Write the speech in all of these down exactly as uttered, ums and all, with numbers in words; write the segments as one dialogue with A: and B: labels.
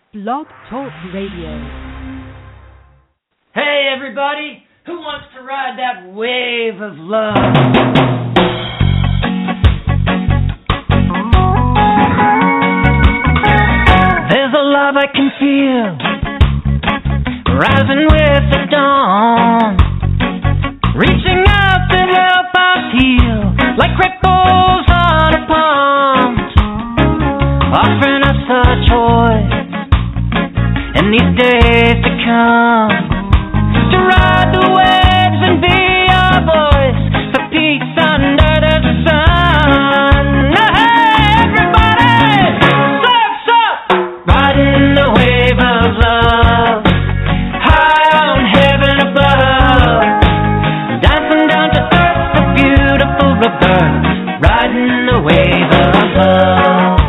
A: Blog Talk Radio.
B: Hey everybody, who wants to ride that wave of love? There's a love I can feel rising with the dawn, reaching out to help us heal like ripples on a pond, offering us a choice in these days to come, to ride the waves and be our voice for peace under the sun. Hey, everybody, surf's up, riding the wave of love, high on heaven above, dancing down to earth, the beautiful river, riding the wave of love.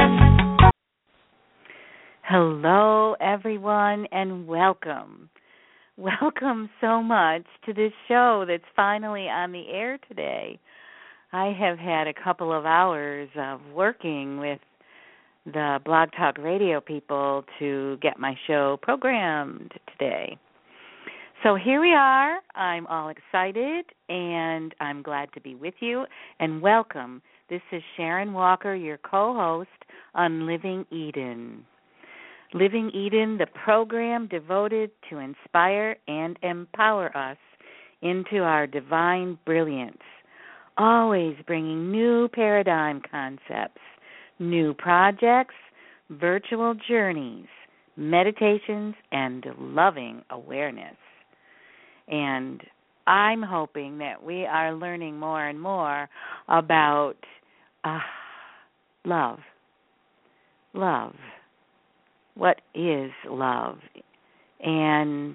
C: Hello, everyone, and welcome. Welcome so much to this show that's finally on the air today. I have had a couple of hours of working with the Blog Talk Radio people to get my show programmed today. So here we are. I'm all excited, and I'm glad to be with you, and welcome. This is Sharon Walker, your co-host on Living Eden. Living Eden, the program devoted to inspire and empower us into our divine brilliance, always bringing new paradigm concepts, new projects, virtual journeys, meditations, and loving awareness. And I'm hoping that we are learning more and more about uh, love. Love. What is love? And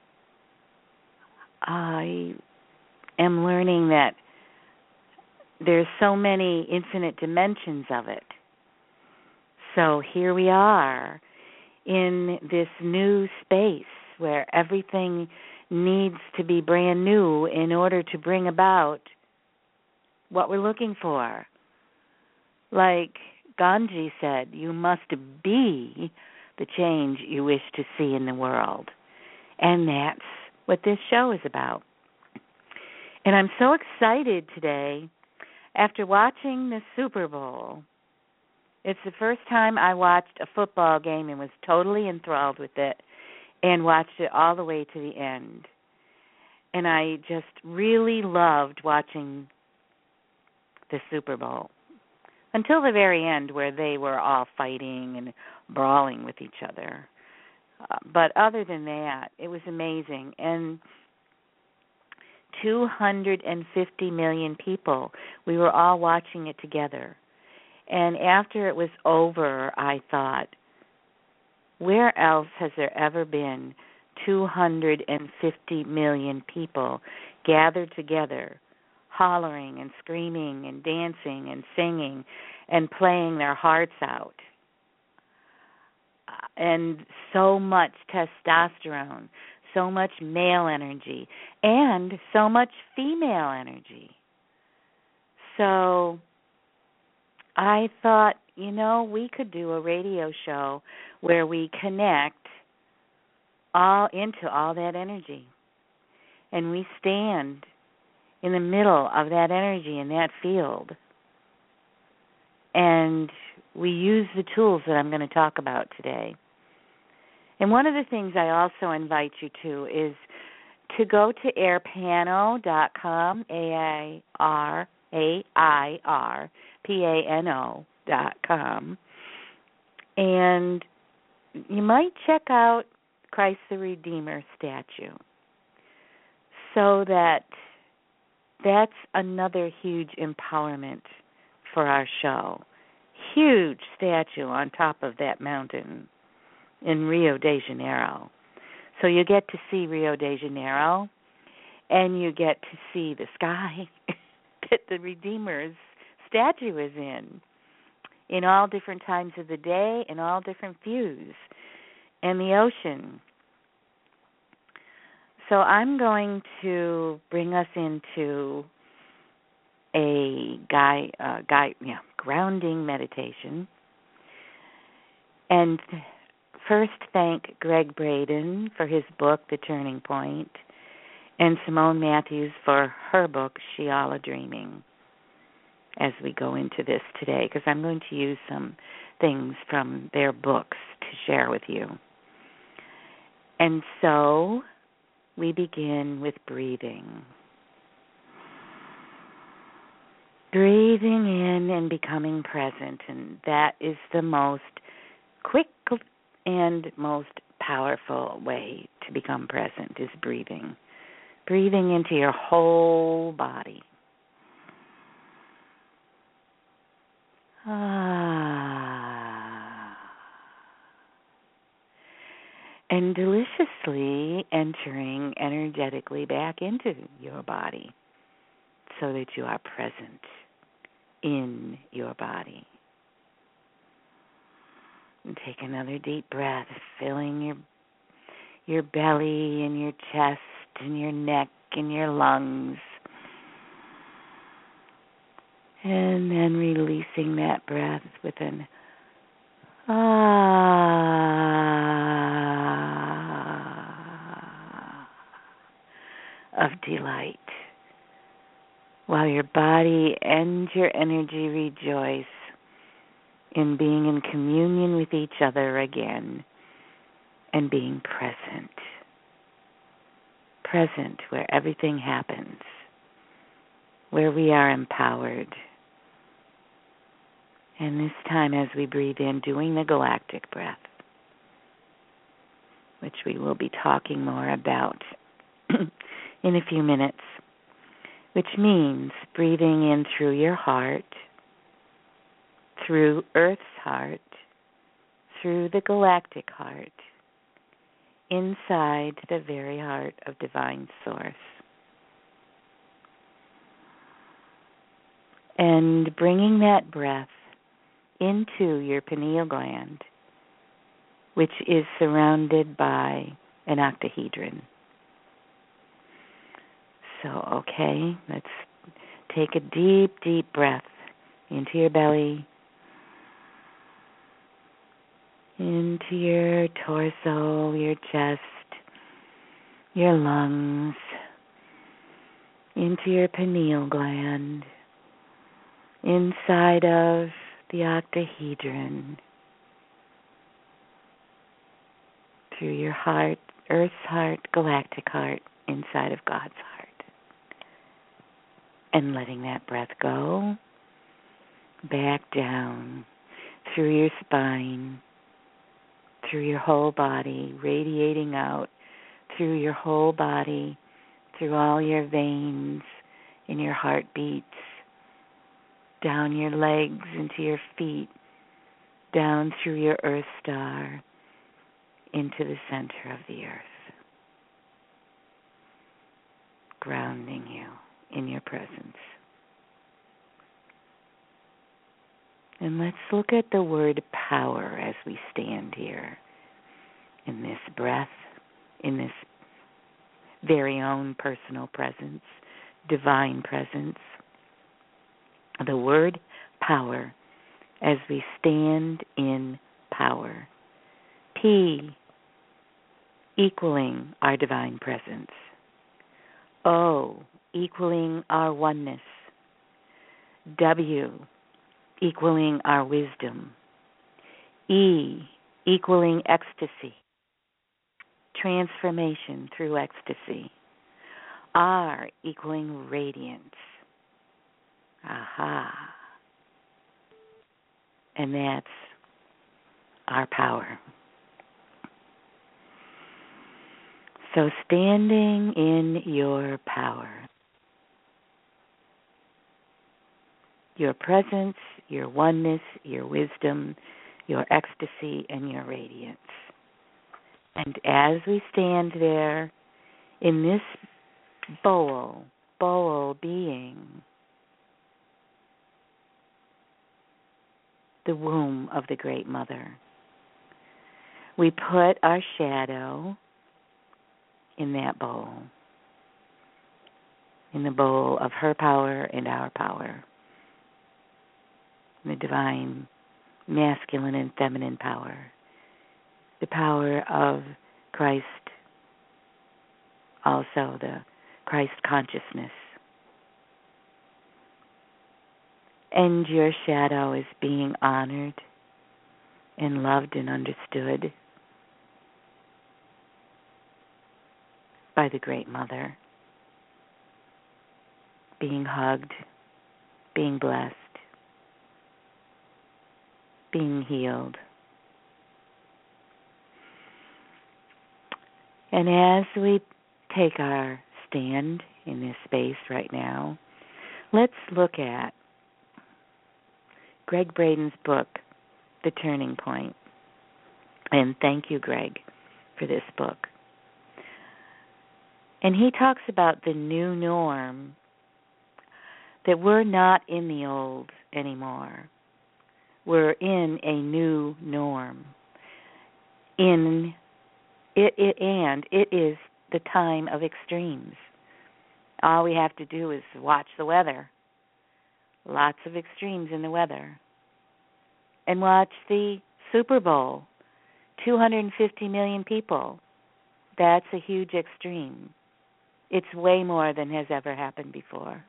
C: I am learning that there's so many infinite dimensions of it. So here we are in this new space where everything needs to be brand new in order to bring about what we're looking for. Like Gandhi said, you must be the change you wish to see in the world. And that's what this show is about. And I'm so excited today after watching the Super Bowl. It's the first time I watched a football game and was totally enthralled with it and watched it all the way to the end. And I just really loved watching the Super Bowl until the very end where they were all fighting and brawling with each other. Uh, but other than that, it was amazing. And two hundred fifty million people, we were all watching it together. And after it was over, I thought, where else has there ever been two hundred fifty million people gathered together, hollering and screaming and dancing and singing and playing their hearts out? And so much testosterone, so much male energy, and so much female energy. So I thought, you know, we could do a radio show where we connect all into all that energy. And we stand in the middle of that energy in that field. And we use the tools that I'm going to talk about today. And one of the things I also invite you to is to go to airpano dot com, A I R A I R P A N O dot com. And you might check out Christ the Redeemer statue, so that that's another huge empowerment for our show. Huge statue on top of that mountain in Rio de Janeiro. So you get to see Rio de Janeiro, and you get to see the sky that the Redeemer's statue is in, in all different times of the day, in all different views, and the ocean. So I'm going to bring us into a guy, uh, guy, yeah, grounding meditation. And first thank Greg Braden for his book, The Turning Point, and Simone Matthews for her book, Sheala Dreaming, as we go into this today, because I'm going to use some things from their books to share with you. And so we begin with breathing. Breathing in and becoming present, and that is the most quick and most powerful way to become present, is breathing. Breathing into your whole body. Ah. And deliciously entering energetically back into your body so that you are present in your body. And take another deep breath, filling your your belly and your chest and your neck and your lungs. And then releasing that breath with an ah of delight, while your body and your energy rejoice in being in communion with each other again and being present. Present where everything happens, where we are empowered. And this time as we breathe in, doing the galactic breath, which we will be talking more about in a few minutes, which means breathing in through your heart, through Earth's heart, through the galactic heart, inside the very heart of Divine Source. And bringing that breath into your pineal gland, which is surrounded by an octahedron. So, okay, let's take a deep, deep breath into your belly, into your torso, your chest, your lungs, into your pineal gland, inside of the octahedron, through your heart, Earth's heart, galactic heart, inside of God's heart. And letting that breath go back down through your spine, through your whole body, radiating out through your whole body, through all your veins in your heartbeats, down your legs into your feet, down through your Earth star into the center of the earth, grounding you in your presence. And let's look at the word power as we stand here in this breath, in this very own personal presence, divine presence. The word power as we stand in power. P, equaling our divine presence. O, equaling our oneness. W, equaling our wisdom. E, equaling ecstasy. Transformation through ecstasy. R, equaling radiance. Aha. And that's our power. So standing in your power, your presence, your oneness, your wisdom, your ecstasy, and your radiance. And as we stand there in this bowl, bowl being the womb of the Great Mother, we put our shadow in that bowl, in the bowl of her power and our power, the divine masculine and feminine power, the power of Christ, also the Christ consciousness. And your shadow is being honored and loved and understood by the Great Mother, being hugged, being blessed, being healed. And as we take our stand in this space right now, let's look at Gregg Braden's book, The Turning Point. And thank you, Greg, for this book. And he talks about the new norm, that we're not in the old anymore. We're in a new norm. In it, it and it is the time of extremes. All we have to do is watch the weather. Lots of extremes in the weather. And watch the Super Bowl. two hundred fifty million people. That's a huge extreme. It's way more than has ever happened before.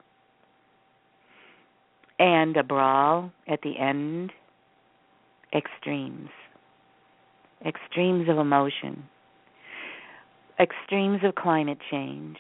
C: And a brawl at the end. Extremes. Extremes of emotion. Extremes of climate change.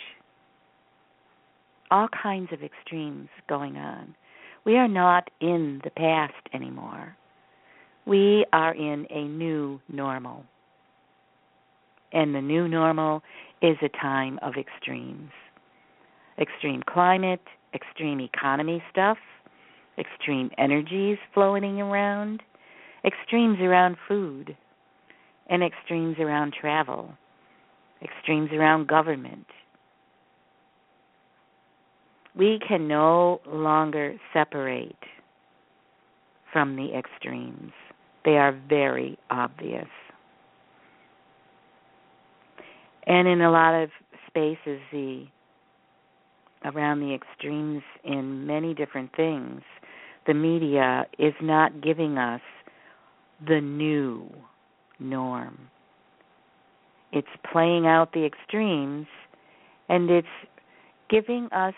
C: All kinds of extremes going on. We are not in the past anymore. We are in a new normal. And the new normal is a time of extremes. Extreme climate, extreme economy stuff, extreme energies floating around, extremes around food, and extremes around travel, extremes around government. We can no longer separate from the extremes. They are very obvious. And in a lot of spaces, the around the extremes in many different things, the media is not giving us the new norm. It's playing out the extremes, and it's giving us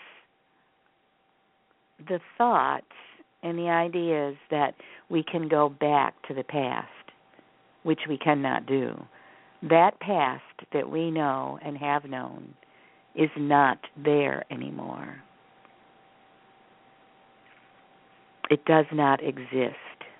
C: the thoughts and the ideas that we can go back to the past, which we cannot do. That past that we know and have known is not there anymore. It does not exist.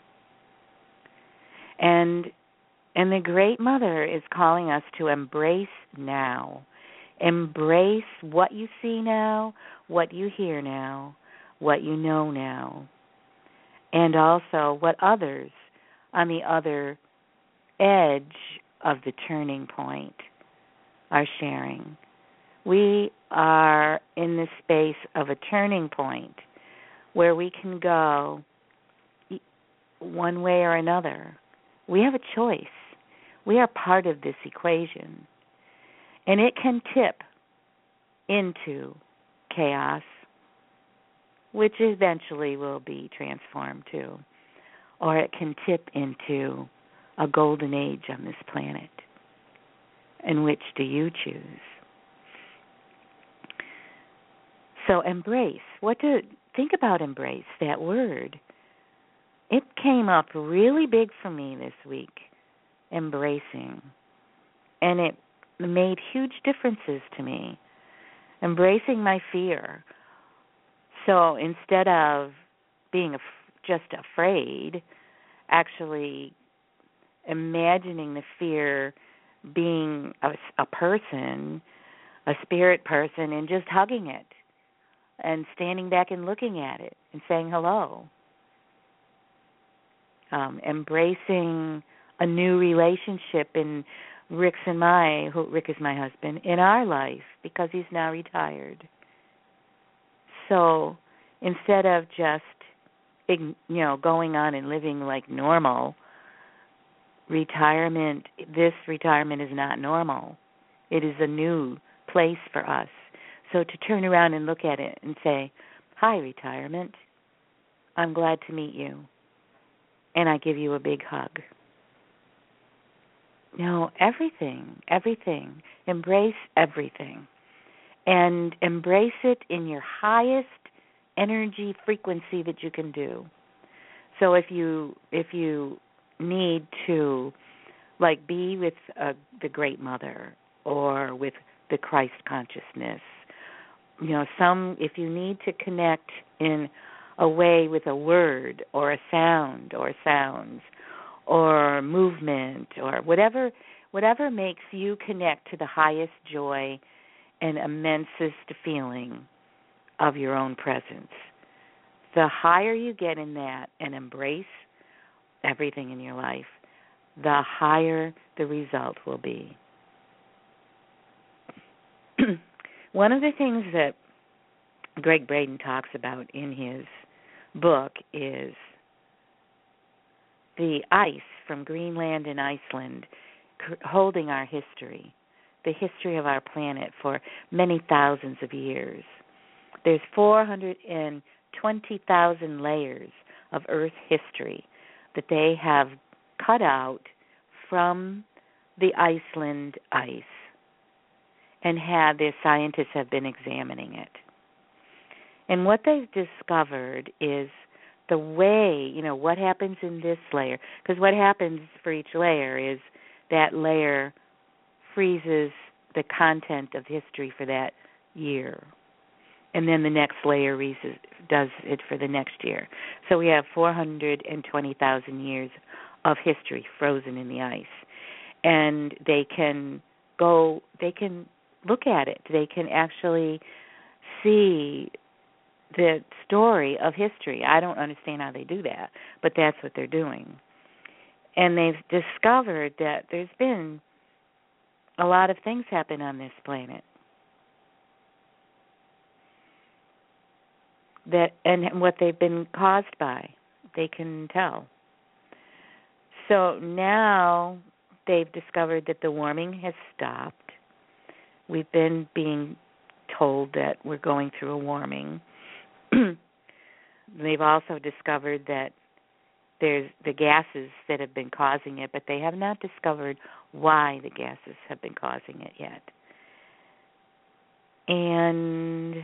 C: And and the Great Mother is calling us to embrace now. Embrace what you see now, what you hear now, what you know now, and also what others on the other edge of the turning point are sharing. We are in the space of a turning point where we can go one way or another. We have a choice. We are part of this equation. And it can tip into chaos, which eventually will be transformed to, or it can tip into a golden age on this planet. And which do you choose? So embrace. What to think about embrace, that word. It came up really big for me this week, embracing. And it made huge differences to me. Embracing my fear. So instead of being af- just afraid, actually imagining the fear being a, a person, a spirit person, and just hugging it and standing back and looking at it and saying hello. Um, embracing a new relationship in Rick's and my, who, Rick is my husband, in our life because he's now retired. So instead of just, you know, going on and living like normal, retirement, this retirement is not normal. It is a new place for us. So to turn around and look at it and say, hi, retirement, I'm glad to meet you. And I give you a big hug. No, everything, everything. Embrace everything. And embrace it in your highest energy frequency that you can do. So if you if you need to, like, be with uh, the Great Mother or with the Christ consciousness, you know, some if you need to connect in a way with a word or a sound or sounds or movement or whatever whatever makes you connect to the highest joy and immensest feeling of your own presence. The higher you get in that and embrace everything in your life, the higher the result will be. One of the things that Gregg Braden talks about in his book is the ice from Greenland and Iceland holding our history, the history of our planet for many thousands of years. There's four hundred twenty thousand layers of Earth history that they have cut out from the Iceland ice, and had their scientists have been examining it. And what they've discovered is the way, you know, what happens in this layer, because what happens for each layer is that layer freezes the content of history for that year. And then the next layer does it for the next year. So we have four hundred twenty thousand years of history frozen in the ice. And they can go, they can look at it. They can actually see the story of history. I don't understand how they do that, but that's what they're doing. And they've discovered that there's been a lot of things happen on this planet. That and what they've been caused by, they can tell. So now they've discovered that the warming has stopped. We've been being told that we're going through a warming. They've also discovered that there's the gases that have been causing it, but they have not discovered why the gases have been causing it yet. And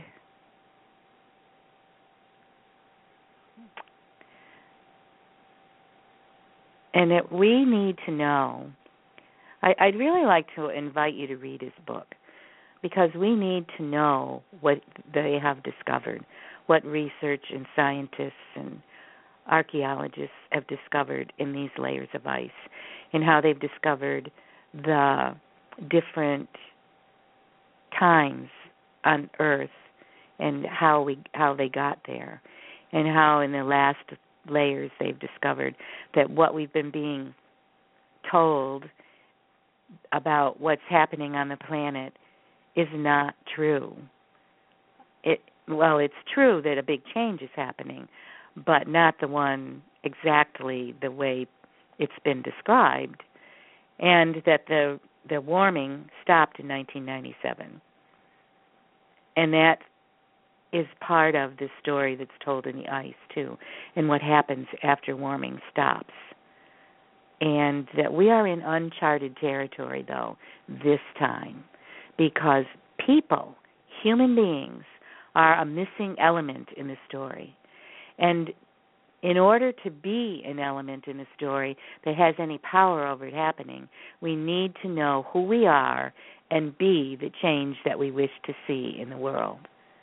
C: And that we need to know, I, I'd really like to invite you to read his book, because we need to know what they have discovered, what research and scientists and archaeologists have discovered in these layers of ice, and how they've discovered the different times on Earth and how we how they got there, and how in the last layers they've discovered that what we've been being told about what's happening on the planet is not true. It well, it's true that a big change is happening, but not the one exactly the way it's been described, and that the the warming stopped in nineteen ninety-seven. And that is part of the story that's told in the ice, too, and what happens after warming stops. And that we are in uncharted territory, though, this time, because people, human beings, are a missing element in the story. And in order to be an element in the story that has any power over it happening, we need to know who we are and be the change that we wish to see in the world.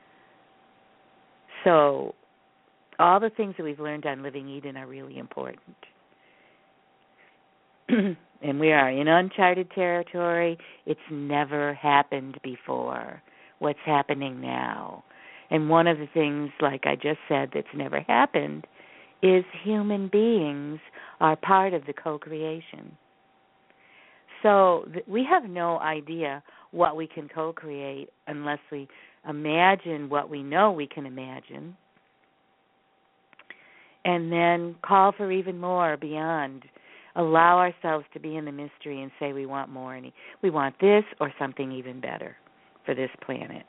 C: So all the things that we've learned on Living Eden are really important. And we are in uncharted territory. It's never happened before. What's happening now? And one of the things, like I just said, that's never happened is human beings are part of the co-creation. So th- we have no idea what we can co-create unless we imagine what we know we can imagine, and then call for even more beyond. Allow ourselves to be in the mystery and say we want more, and we want this or something even better for this planet.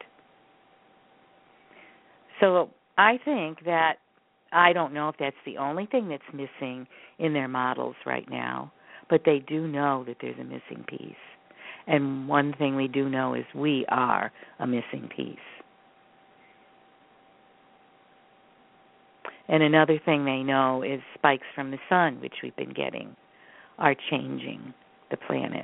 C: So I think that, I don't know if that's the only thing that's missing in their models right now, but they do know that there's a missing piece. And one thing we do know is we are a missing piece. And another thing they know is spikes from the sun, which we've been getting, are changing the planet.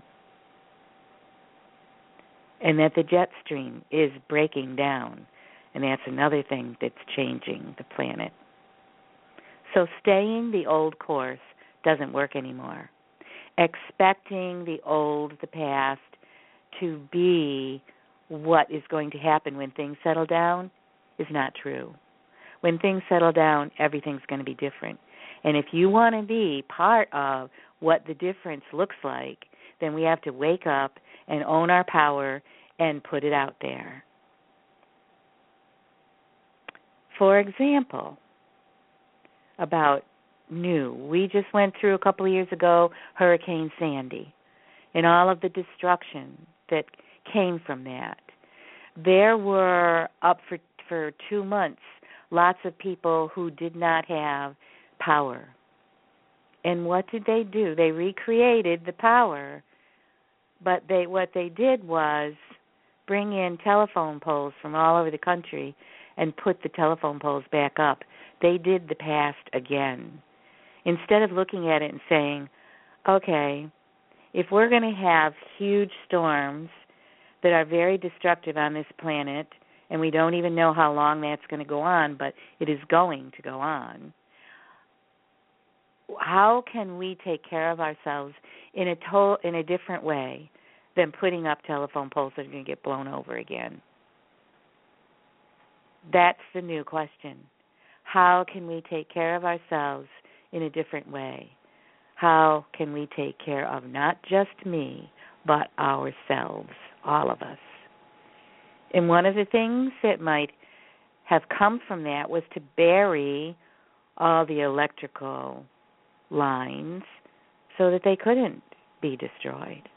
C: And that the jet stream is breaking down, and that's another thing that's changing the planet. So staying the old course doesn't work anymore. Expecting the old, the past, to be what is going to happen when things settle down is not true. When things settle down, everything's going to be different. And if you want to be part of what the difference looks like, then we have to wake up and own our power and put it out there. For example, about new, we just went through a couple of years ago Hurricane Sandy and all of the destruction that came from that. There were, up for, for two months, lots of people who did not have power. And what did they do? They recreated the power, but they what they did was bring in telephone poles from all over the country and put the telephone poles back up. They did the past again. Instead of looking at it and saying, okay, if we're going to have huge storms that are very destructive on this planet, and we don't even know how long that's going to go on, but it is going to go on, how can we take care of ourselves in a to- in a different way than putting up telephone poles that are going to get blown over again? That's the new question. How can we take care of ourselves in a different way? How can we take care of not just me, but ourselves, all of us? And one of the things that might have come from that was to bury all the electrical lines so that they couldn't be destroyed.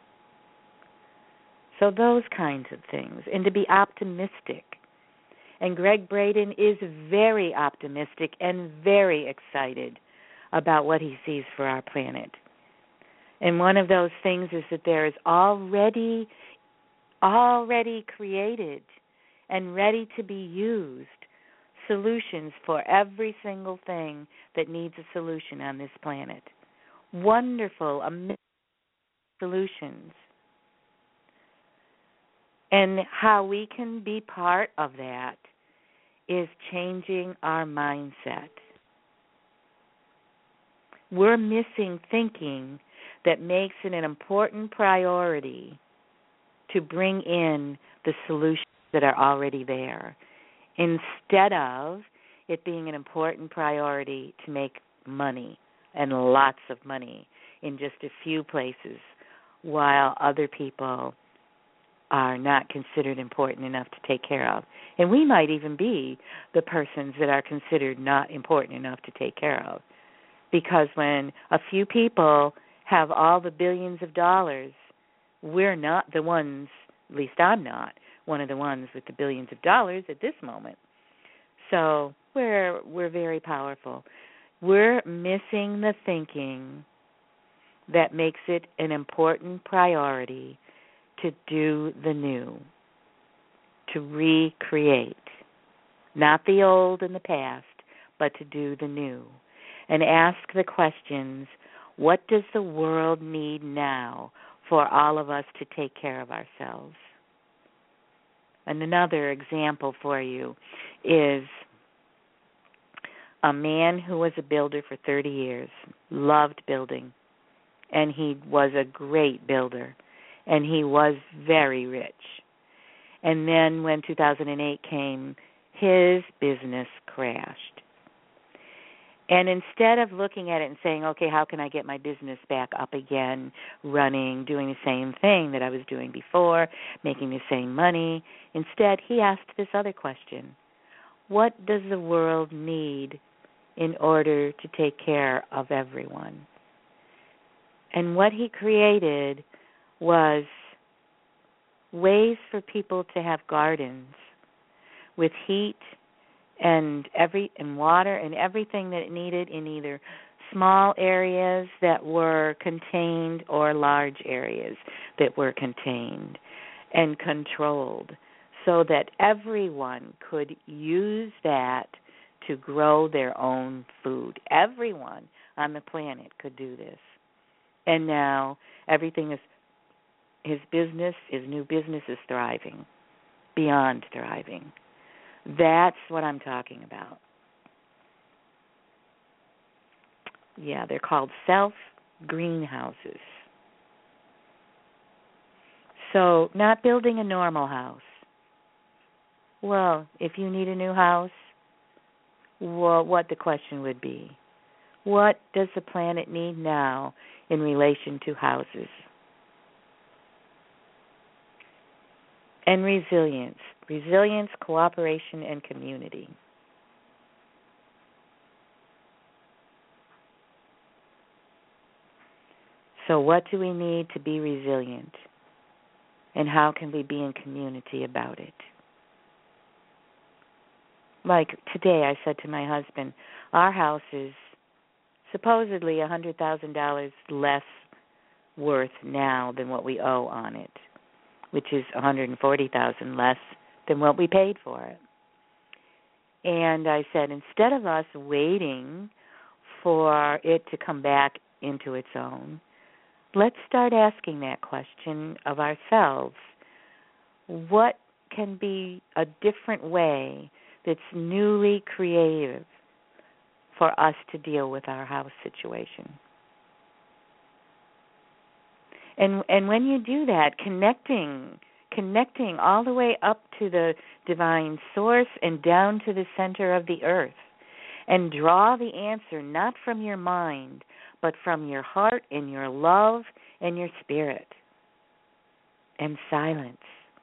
C: So those kinds of things, and to be optimistic. And Gregg Braden is very optimistic and very excited about what he sees for our planet. And one of those things is that there is already, already created and ready to be used solutions for every single thing that needs a solution on this planet. Wonderful, amazing solutions. And how we can be part of that is changing our mindset. We're missing thinking that makes it an important priority to bring in the solutions that are already there, instead of it being an important priority to make money, and lots of money, in just a few places, while other people are not considered important enough to take care of. And we might even be the persons that are considered not important enough to take care of. Because when a few people have all the billions of dollars, we're not the ones, at least I'm not, one of the ones with the billions of dollars at this moment. So we're we're very powerful. We're missing the thinking that makes it an important priority to do the new, to recreate, not the old and the past, but to do the new, and ask the questions, what does the world need now for all of us to take care of ourselves? And another example for you is a man who was a builder for thirty years, loved building, and he was a great builder, and he was very rich. And then when two thousand eight came, his business crashed. And instead of looking at it and saying, okay, how can I get my business back up again, running, doing the same thing that I was doing before, making the same money, instead he asked this other question: what does the world need in order to take care of everyone? And what he created was ways for people to have gardens with heat and every and water and everything that it needed in either small areas that were contained or large areas that were contained and controlled so that everyone could use that to grow their own food. Everyone on the planet could do this. And now everything is, his business, his new business is thriving, beyond thriving. That's what I'm talking about. Yeah, they're called self-greenhouses. So, not building a normal house. Well, if you need a new house, well, what the question would be, what does the planet need now in relation to houses? And resilience. Resilience, cooperation, and community. So what do we need to be resilient? And how can we be in community about it? Like today I said to my husband, our house is supposedly one hundred thousand dollars less worth now than what we owe on it, which is one hundred forty thousand dollars less than what we paid for it. And I said, instead of us waiting for it to come back into its own, let's start asking that question of ourselves. What can be a different way that's newly creative for us to deal with our house situation? And and when you do that, connecting, connecting all the way up to the divine source and down to the center of the earth, and draw the answer not from your mind, but from your heart and your love and your spirit, and silence,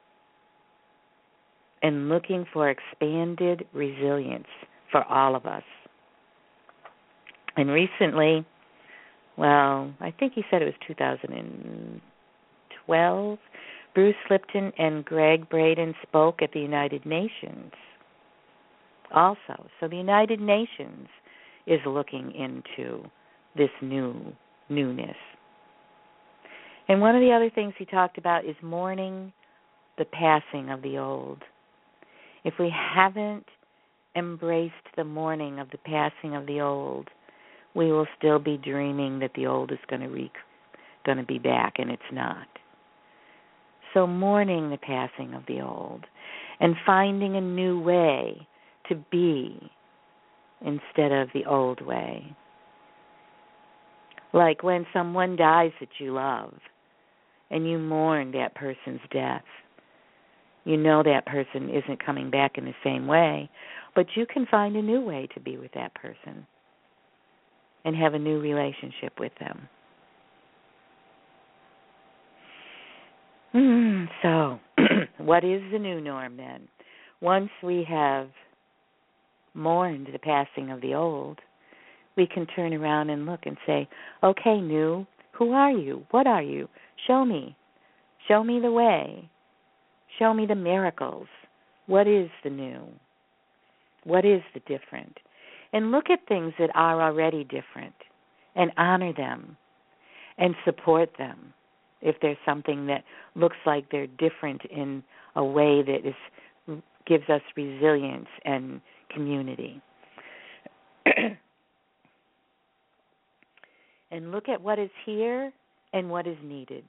C: and looking for expanded resilience for all of us. And recently, well, I think he said it was two thousand twelve, Bruce Lipton and Greg Braden spoke at the United Nations also. So the United Nations is looking into this new newness. And one of the other things he talked about is mourning the passing of the old. If we haven't embraced the mourning of the passing of the old, we will still be dreaming that the old is going to re- going to be back, and it's not. So mourning the passing of the old and finding a new way to be instead of the old way. Like when someone dies that you love and you mourn that person's death. You know that person isn't coming back in the same way, but you can find a new way to be with that person and have a new relationship with them. Mm, so, what is the new norm then? Once we have mourned the passing of the old, we can turn around and look and say, okay, new, who are you? What are you? Show me. Show me the way. Show me the miracles. What is the new? What is the different? And look at things that are already different and honor them and support them if there's something that looks like they're different in a way that is gives us resilience and community. And look at what is here and what is needed.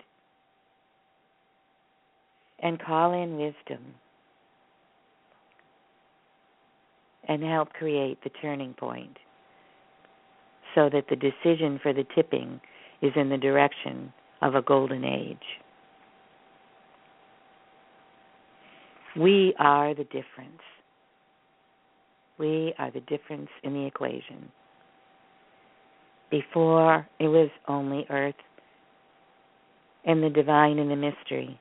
C: And call in wisdom. And help create the turning point so that the decision for the tipping is in the direction of a golden age. We are the difference. We are the difference in the equation. Before, it was only earth and the divine and the mystery.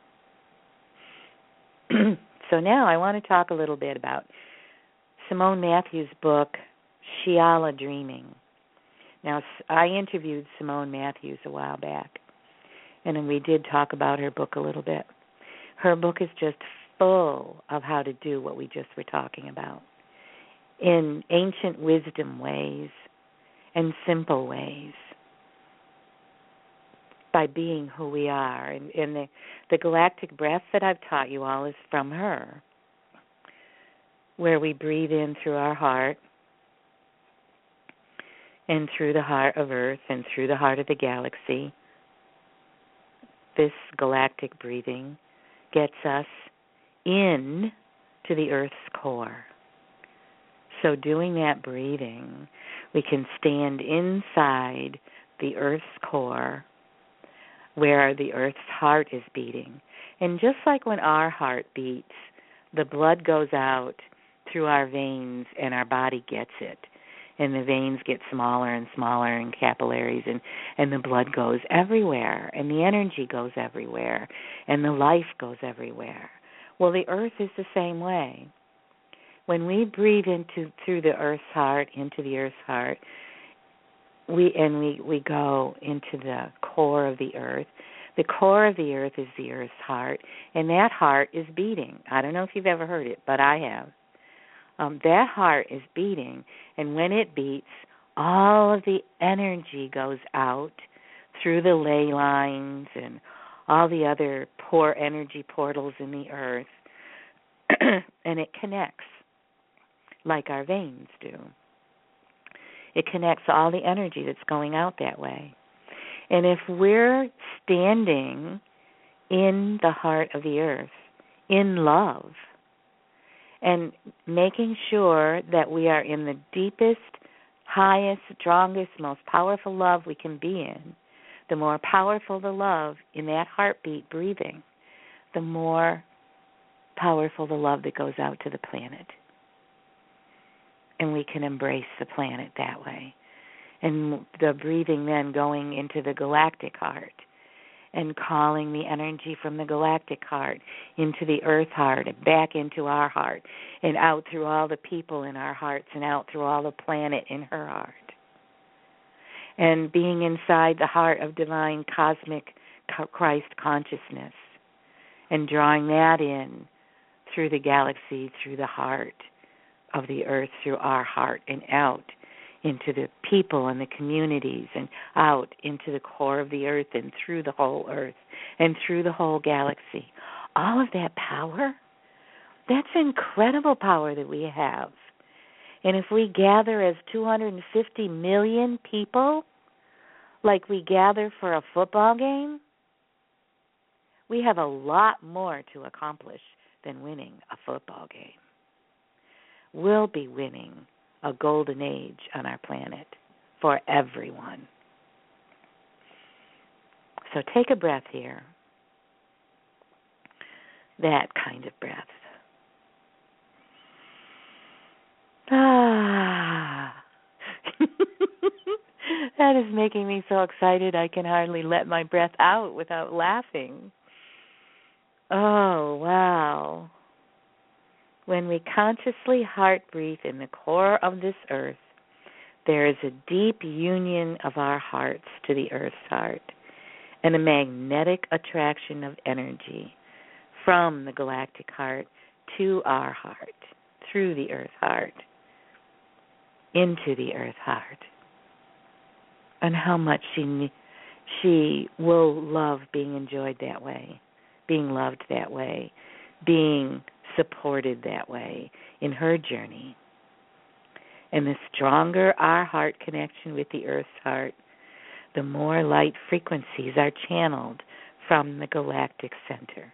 C: So now I want to talk a little bit about Simone Matthews' book, Shiala Dreaming. Now, I interviewed Simone Matthews a while back, and we did talk about her book a little bit. Her book is just full of how to do what we just were talking about in ancient wisdom ways and simple ways by being who we are. And, and the, the galactic breath that I've taught you all is from her, where we breathe in through our heart and through the heart of Earth and through the heart of the galaxy. This galactic breathing gets us in to the Earth's core. So doing that breathing, we can stand inside the Earth's core where the Earth's heart is beating. And just like when our heart beats, the blood goes out through our veins and our body gets it. And the veins get smaller and smaller and capillaries, and, and the blood goes everywhere, and the energy goes everywhere, and the life goes everywhere. Well, the Earth is the same way. When we breathe into through the Earth's heart, into the Earth's heart, we and we, we go into the core of the Earth. The core of the Earth is the Earth's heart, and that heart is beating. I don't know if you've ever heard it, but I have. Um, that heart is beating, and when it beats, all of the energy goes out through the ley lines and all the other poor energy portals in the Earth, and it connects like our veins do. It connects all the energy that's going out that way. And if we're standing in the heart of the Earth, in love, and making sure that we are in the deepest, highest, strongest, most powerful love we can be in, the more powerful the love in that heartbeat breathing, the more powerful the love that goes out to the planet. And we can embrace the planet that way. And the breathing then going into the galactic heart and calling the energy from the galactic heart into the Earth heart and back into our heart and out through all the people in our hearts and out through all the planet in her heart. And being inside the heart of divine cosmic Christ consciousness and drawing that in through the galaxy, through the heart of the Earth, through our heart and out into the people and the communities and out into the core of the Earth and through the whole Earth and through the whole galaxy. All of that power, that's incredible power that we have. And if we gather as two hundred fifty million people like we gather for a football game, we have a lot more to accomplish than winning a football game. We'll be winning a golden age on our planet for everyone. So take a breath here. That kind of breath. Ah. That is making me so excited I can hardly let my breath out without laughing. Oh, wow. When we consciously heart breathe in the core of this Earth, there is a deep union of our hearts to the Earth's heart and a magnetic attraction of energy from the galactic heart to our heart, through the Earth heart, into the Earth heart. And how much she she will love being enjoyed that way, being loved that way, being supported that way in her journey. And the stronger our heart connection with the Earth's heart, the more light frequencies are channeled from the galactic center.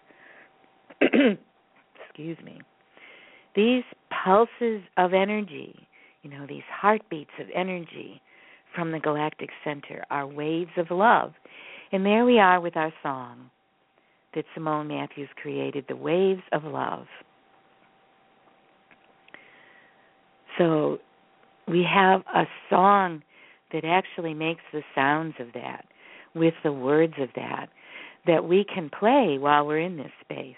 C: Excuse me. These pulses of energy, you know, these heartbeats of energy from the galactic center are waves of love. And there we are with our song that Simone Matthews created, the Waves of Love. So we have a song that actually makes the sounds of that, with the words of that, that we can play while we're in this space.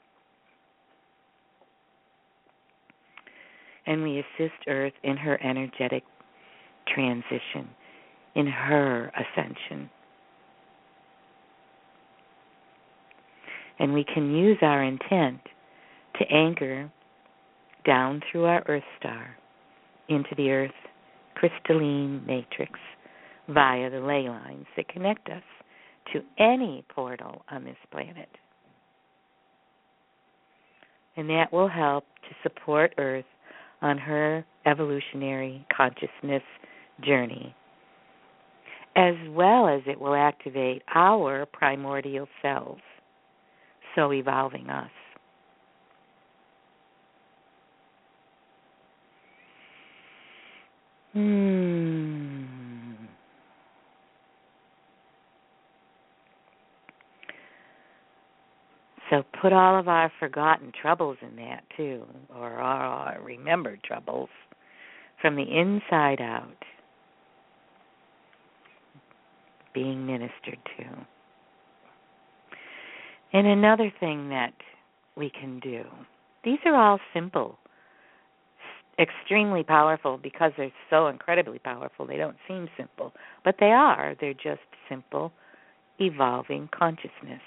C: And we assist Earth in her energetic transition, in her ascension. And we can use our intent to anchor down through our Earth star into the Earth crystalline matrix via the ley lines that connect us to any portal on this planet. And that will help to support Earth on her evolutionary consciousness journey, as well as it will activate our primordial selves, so evolving us. Hmm. So put all of our forgotten troubles in that too, or our remembered troubles, from the inside out, being ministered to. And another thing that we can do, these are all simple, extremely powerful, because they're so incredibly powerful, they don't seem simple, but they are. They're just simple, evolving consciousness.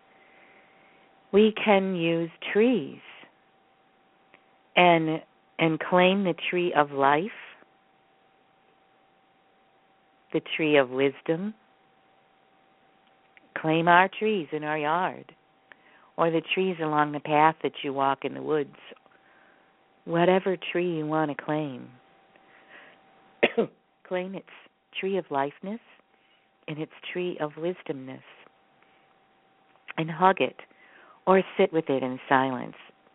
C: We can use trees and and claim the tree of life, the tree of wisdom. Claim our trees in our yard, or the trees along the path that you walk in the woods. Whatever tree you want to claim. Claim its tree of lifeness and its tree of wisdomness, and hug it. Or sit with it in silence.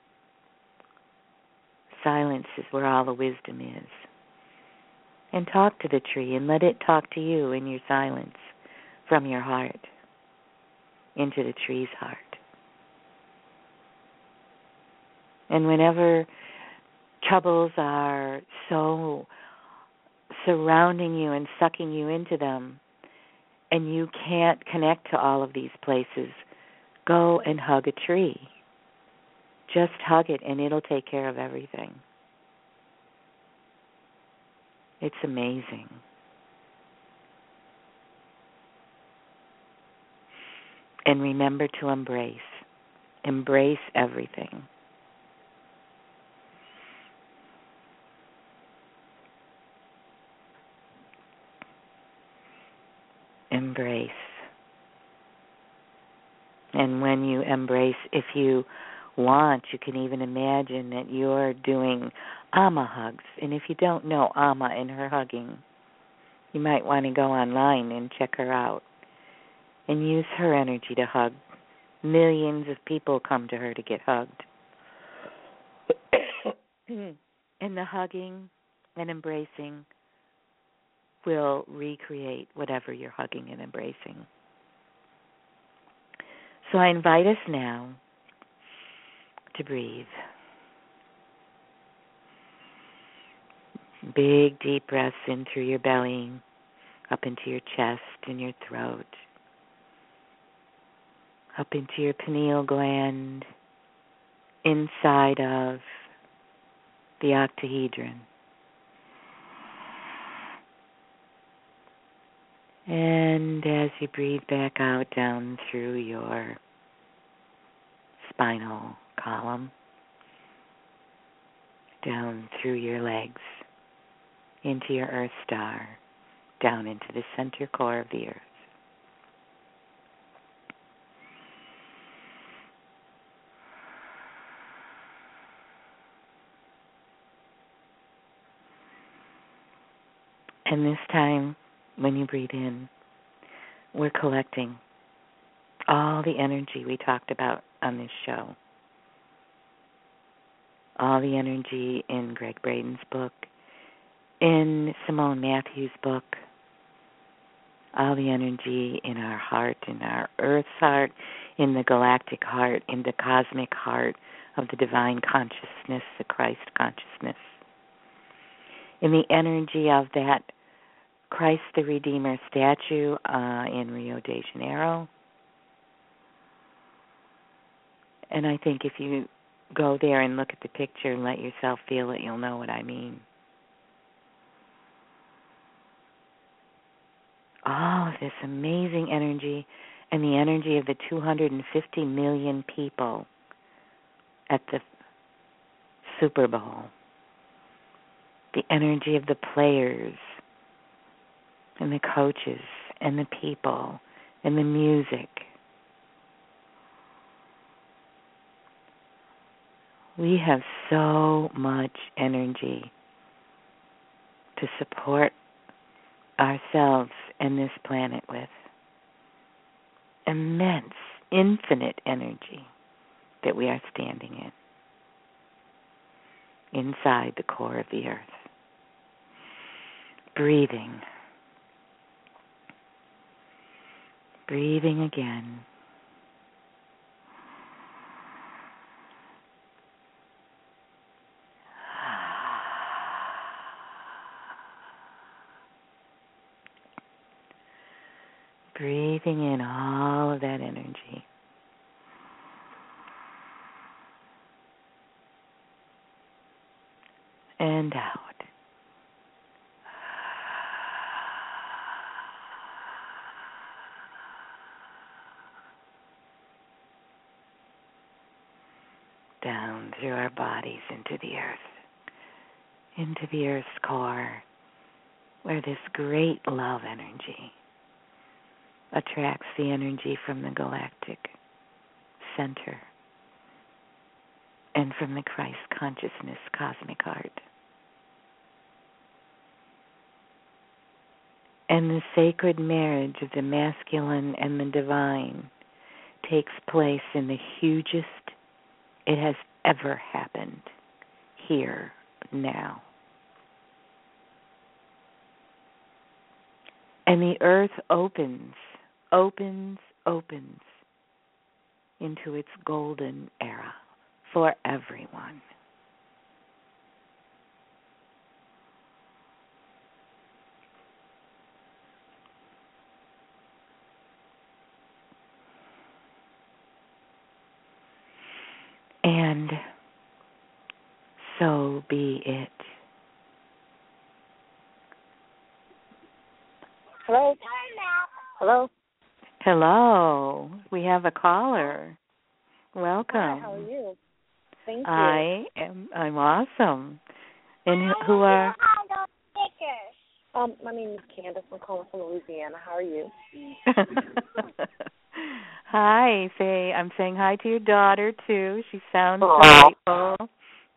C: Silence is where all the wisdom is. And talk to the tree and let it talk to you in your silence from your heart into the tree's heart. And whenever troubles are so surrounding you and sucking you into them, and you can't connect to all of these places, go and hug a tree. Just hug it and it'll take care of everything. It's amazing. And remember to embrace. Embrace everything. Embrace. And when you embrace, if you want, you can even imagine that you're doing Amma hugs. And if you don't know Amma and her hugging, you might want to go online and check her out and use her energy to hug. Millions of people come to her to get hugged. And the hugging and embracing will recreate whatever you're hugging and embracing. So I invite us now to breathe. Big, deep breaths in through your belly, up into your chest and your throat, up into your pineal gland, inside of the octahedron. And as you breathe back out down through your spinal column, down through your legs, into your earth star, down into the center core of the earth. And this time, when you breathe in, we're collecting all the energy we talked about on this show. All the energy in Greg Braden's book, in Simone Matthews' book, all the energy in our heart, in our earth's heart, in the galactic heart, in the cosmic heart of the divine consciousness, the Christ consciousness, in the energy of that Christ the Redeemer statue uh, in Rio de Janeiro. And I think if you go there and look at the picture and let yourself feel it, you'll know what I mean. All of this amazing energy and the energy of the two hundred fifty million people at the Super Bowl. the energy of the players and the coaches and the people and the music. We have so much energy to support ourselves and this planet with. Immense, infinite energy that we are standing in, inside the core of the earth. Breathing. Breathing again. Breathing in all of that energy. And out. Down through our bodies into the earth, into the earth's core, where this great love energy attracts the energy from the galactic center and from the Christ consciousness cosmic heart. And the sacred marriage of the masculine and the divine takes place in the hugest it has ever happened, here, now. And the earth opens, opens, opens into its golden era for everyone. And so be it.
D: Hello? Hello?
C: Hello. We have a caller. Welcome.
D: Hi, how are you? Thank you.
C: I am I'm awesome. And who are
D: Um, my name is Candace. I'm calling from Louisiana. How are you?
C: Hi, say I'm saying hi to your daughter too. She sounds
D: Aww.
C: delightful.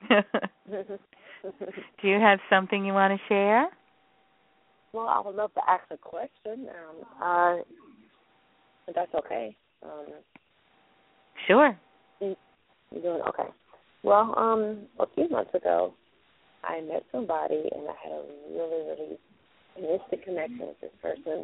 C: Do you have something you want to share?
D: Well, I would love to ask a question. Um, uh, if that's okay. Um,
C: sure.
D: You, you doing okay? Well, um, a few months ago, I met somebody and I had a really, really mystic connection with this person.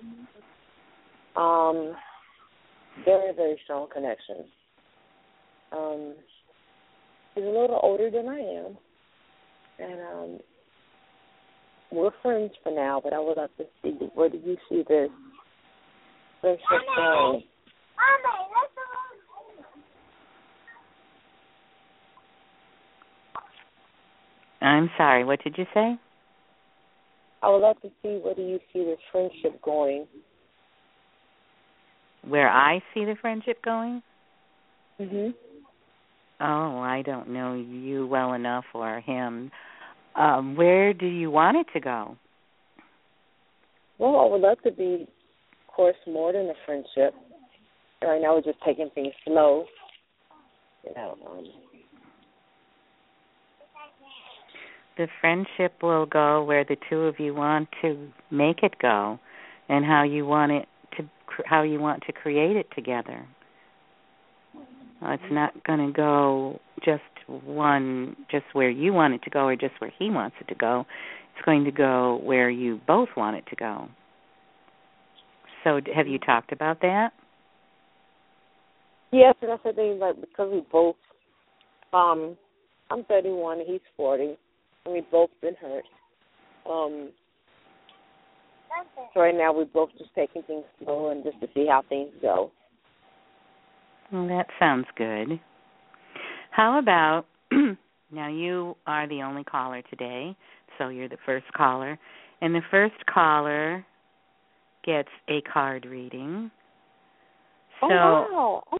D: Um, very, very strong connection. Um, he's a little older than I am, and um, we're friends for now. But I would like to see, where do you see this friendship going?
C: I'm sorry. What did you say?
D: I would like to see, where do you see this friendship going?
C: Where I see the friendship going?
D: Mhm.
C: Oh, I don't know you well enough or him. Um, where do you want it to go?
D: Well, I would love to be, of course, more than a friendship. Right now we're just taking things slow. You know. Um,
C: the friendship will go where the two of you want to make it go, and how you want it to, how you want to create it together. Uh, it's not going to go just one, just where you want it to go or just where he wants it to go. It's going to go where you both want it to go. So have you talked about that?
D: Yes, and that's the thing, like, because we both, um, I'm thirty-one and he's forty, and we've both been hurt. Um, so right now we're both just taking things slow and just to see how things go.
C: Well, that sounds good. How about, now you are the only caller today, so you're the first caller, and the first caller gets a card reading. So,
D: oh, wow.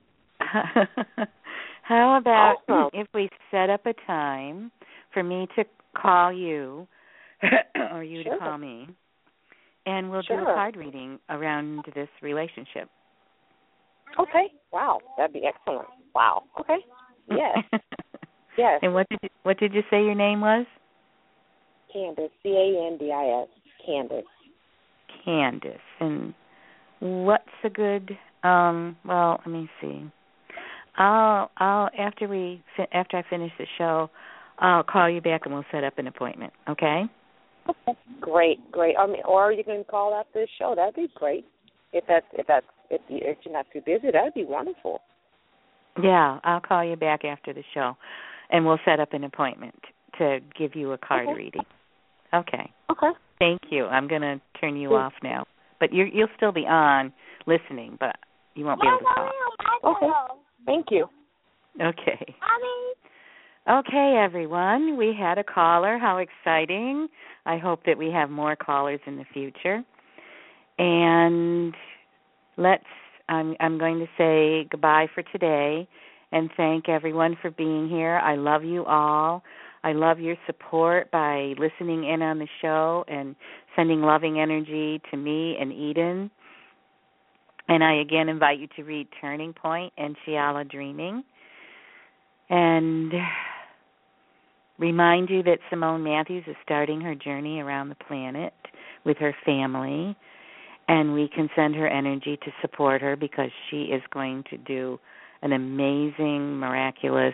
C: How about
D: awesome.
C: if we set up a time for me to call you or you
D: sure.
C: to call me, and we'll
D: sure.
C: do a card reading around this relationship.
D: Okay. Wow, that'd be excellent. Wow. Okay. Yes. yes.
C: And what did you, what did you say your name was?
D: Candice. C A N D I S. Candice.
C: Candice. And what's a good? Um, well, let me see. I'll I'll after we after I finish the show, I'll call you back and we'll set up an appointment. Okay?
D: Okay. Great, great. I mean, or you can call after the show. That'd be great. If that's if that's if, you, if you're not too busy, that'd be wonderful.
C: Yeah, I'll call you back after the show, and we'll set up an appointment to give you a card
D: okay.
C: reading. Okay.
D: Okay.
C: Thank you. I'm going to turn you off now, but you're, you'll still be on listening, but you won't be able to talk.
D: Okay. Thank you.
C: Okay. Okay, everyone. We had a caller. How exciting. I hope that we have more callers in the future. And let's, I'm, I'm going to say goodbye for today and thank everyone for being here. I love you all. I love your support by listening in on the show and sending loving energy to me and Eden. And I again invite you to read Turning Point and Shiala Dreaming. And remind you that Simone Matthews is starting her journey around the planet with her family. And we can send her energy to support her because she is going to do an amazing, miraculous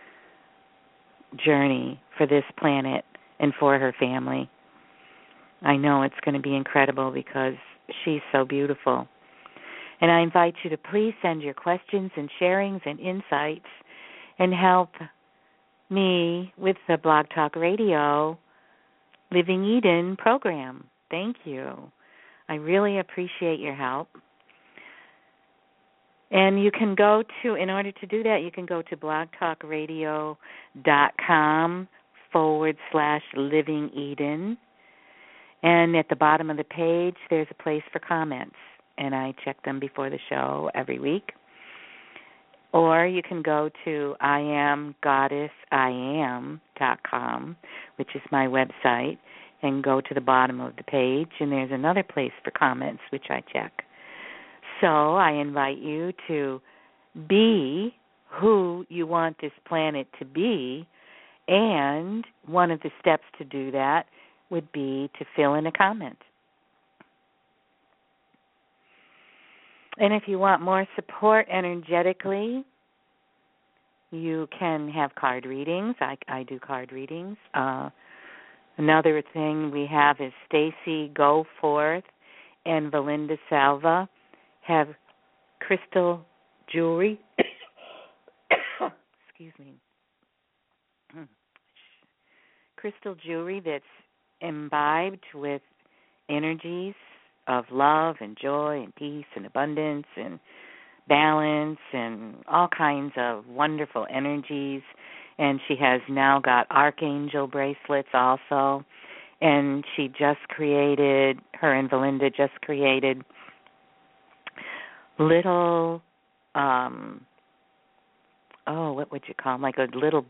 C: journey for this planet and for her family. I know it's going to be incredible because she's so beautiful. And I invite you to please send your questions and sharings and insights and help me with the Blog Talk Radio Living Eden program. Thank you. I really appreciate your help. And you can go to, in order to do that, you can go to blogtalkradio.com forward slash Living Eden. And at the bottom of the page, there's a place for comments. And I check them before the show every week. Or you can go to I am goddess I am dot com, which is my website, and go to the bottom of the page, and there's another place for comments, which I check. So I invite you to be who you want this planet to be, and one of the steps to do that would be to fill in a comment. And if you want more support energetically, you can have card readings. I, I do card readings. Uh, another thing we have is Stacy Goforth and Valinda Salva have crystal jewelry. Excuse me. Crystal jewelry that's imbibed with energies of love and joy and peace and abundance and balance and all kinds of wonderful energies. And she has now got archangel bracelets also. And she just created, her and Valinda just created little, um, oh, what would you call them? Like a little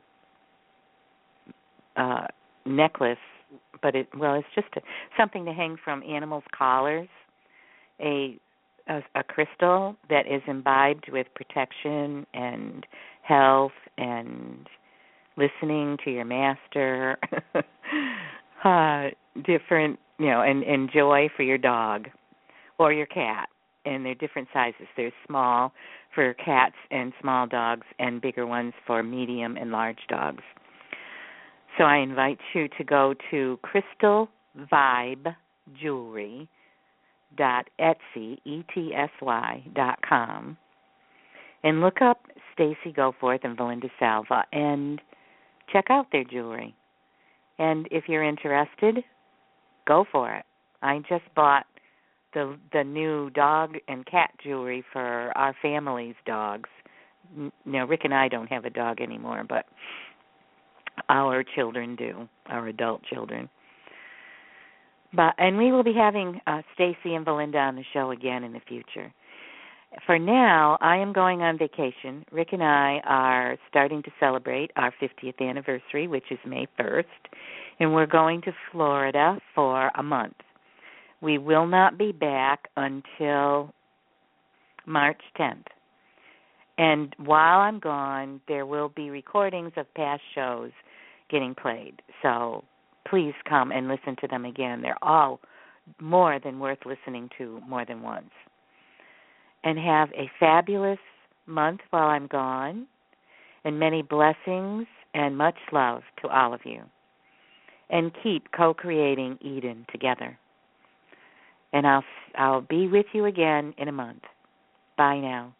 C: uh, necklace. But it well, it's just a, something to hang from animals' collars, a, a a crystal that is imbibed with protection and health and listening to your master, uh, different, you know, and, and joy for your dog or your cat. And they're different sizes. There's small for cats and small dogs and bigger ones for medium and large dogs. So I invite you to go to crystal vibe jewelry dot etsy, E T S Y, dot com, and look up Stacy Goforth and Valinda Salva and check out their jewelry. And if you're interested, go for it. I just bought the the new dog and cat jewelry for our family's dogs. Now, Rick and I don't have a dog anymore, but our children do, our adult children. But and we will be having uh, Stacy and Valinda on the show again in the future. For now, I am going on vacation. Rick and I are starting to celebrate our fiftieth anniversary, which is May first, and we're going to Florida for a month. We will not be back until March tenth. And while I'm gone, there will be recordings of past shows getting played. So please come and listen to them again. They're all more than worth listening to more than once. And have a fabulous month while I'm gone, and many blessings and much love to all of you. And keep co-creating Eden together. And I'll I'll be with you again in a month. Bye now.